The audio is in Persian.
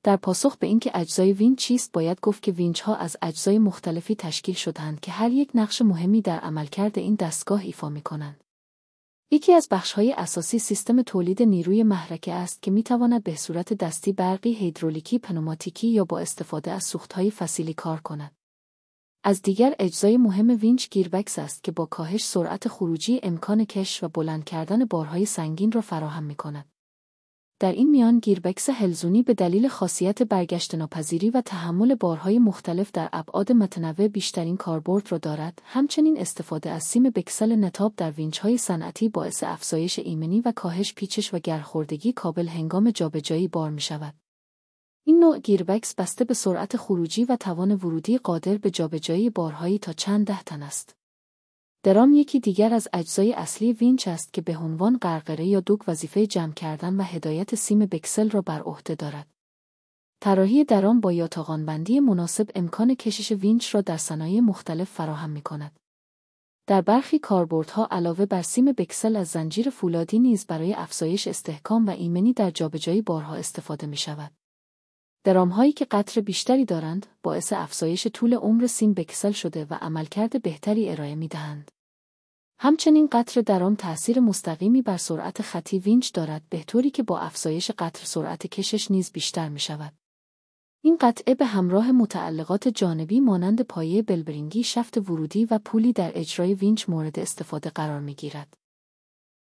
در پاسخ به اینکه اجزای وینچ چیست باید گفت که وینچ‌ها از اجزای مختلفی تشکیل شده‌اند که هر یک نقش مهمی در عملکرد این دستگاه ایفا می‌کنند. یکی از بخش‌های اساسی سیستم تولید نیروی محرکه است که می‌تواند به صورت دستی، برقی، هیدرولیکی، پنوماتیکی یا با استفاده از سوخت‌های فسیلی کار کند. از دیگر اجزای مهم وینچ گیربکس است که با کاهش سرعت خروجی امکان کش و بلند کردن بارهای سنگین را فراهم می‌کند. در این میان گیربکس هلزونی به دلیل خاصیت برگشت‌ناپذیری و تحمل بارهای مختلف در ابعاد متنوع بیشترین کاربرد را دارد. همچنین استفاده از سیم بکسل نتاب در وینچ‌های صنعتی باعث افزایش ایمنی و کاهش پیچش و گرخوردگی کابل هنگام جابجایی بار می‌شود. این نوع گیربکس بسته به سرعت خروجی و توان ورودی قادر به جابجایی بارهایی تا چند ده طن است. درام یکی دیگر از اجزای اصلی وینچ است که به عنوان غرغره یا دوک وظیفه جمع کردن و هدایت سیم بکسل را بر عهده دارد. طراحی درام با یاتاقان‌بندی مناسب امکان کشش وینچ را در صنایع مختلف فراهم می‌کند. در برخی کاربردها علاوه بر سیم بکسل از زنجیر فولادی نیز برای افزایش استحکام و ایمنی در جابجایی بارها استفاده می‌شود. درام‌هایی که قطر بیشتری دارند باعث افزایش طول عمر سیم بکسل شده و عملکرد بهتری ارائه می‌دهند. همچنین قطر درام تأثیر مستقیمی بر سرعت خطی وینچ دارد، به طوری که با افزایش قطر سرعت کشش نیز بیشتر می‌شود. این قطعه به همراه متعلقات جانبی مانند پایه بلبرینگی، شفت ورودی و پولی در اجرای وینچ مورد استفاده قرار می‌گیرد.